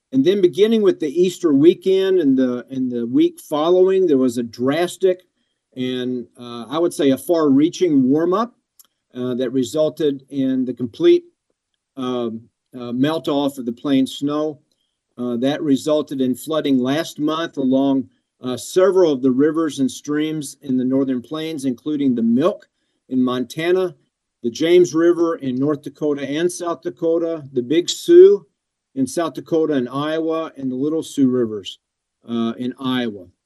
And then beginning with the Easter weekend and the week following, there was a drastic and I would say a far-reaching warm-up that resulted in the complete melt off of the plain snow. That resulted in flooding last month along several of the rivers and streams in the northern plains, including the Milk in Montana, the James River in North Dakota and South Dakota, the Big Sioux in South Dakota and Iowa, and the Little Sioux rivers in Iowa.